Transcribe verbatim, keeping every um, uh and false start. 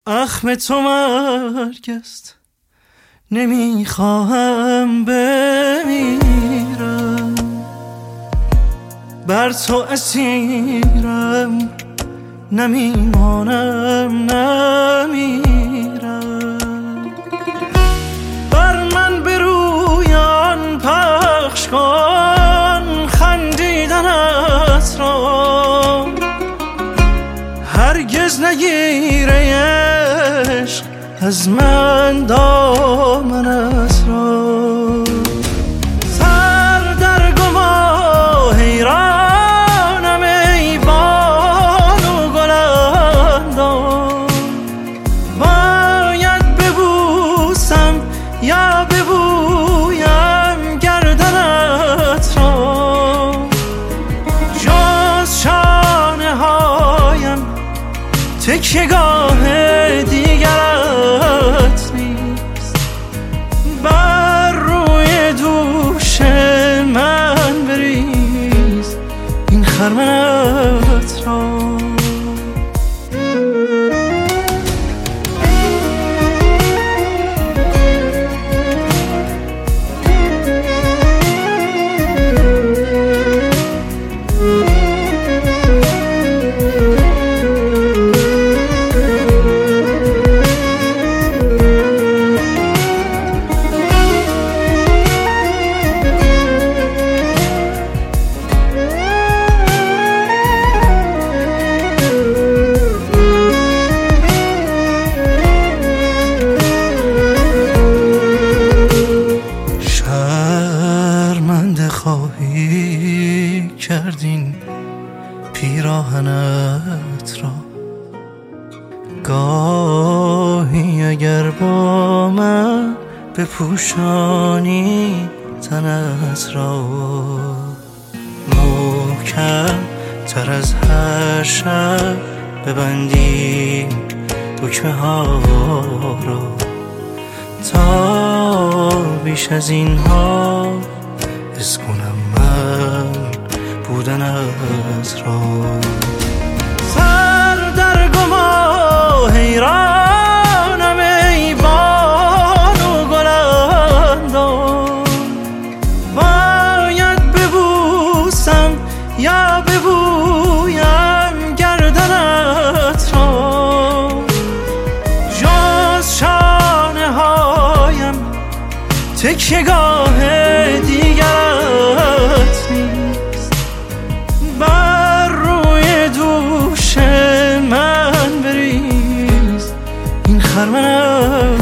اخم تو مرگ است، نمیخواهم بمیرم، بر تو اسیرم، نمیمانم نمیرم. بر من برویان پخش کن خندیدنت را، هرگز نگیره عشق از من دامنت را. سر در گما حیرانم ای بانو گلندام، باید ببوسم یا ببویم گردنت را. جز شانه هایم تکیه‌گاه دیگرت نیست، بر روی دوش من بریز این خرمنت را. خواهی کردین پیراهنت را، گاهی اگر با من بپوشانی تنت را، محکم تر از هر شب ببندی دکمه ها را، تا بیش از اینها حس کنم من بودنت را. سر در گما حیرانم ای بانو گلندام، باید ببوسم یا ببویم گردنت را. جز شانه هایم تکیه‌گاه دیگرت نیست، بر روی دوش من بریز این خرمنت